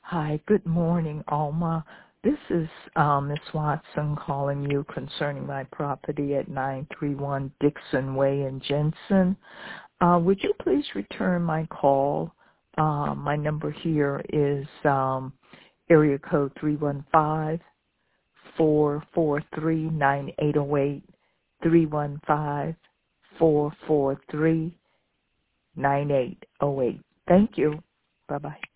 Hi, good morning, Alma. This is Ms. Watson calling you concerning my property at 931 Dixon Way in Jensen. Would you please return my call? My number here is area code 315-443-9808, 315-443-9808. Thank you. Bye-bye.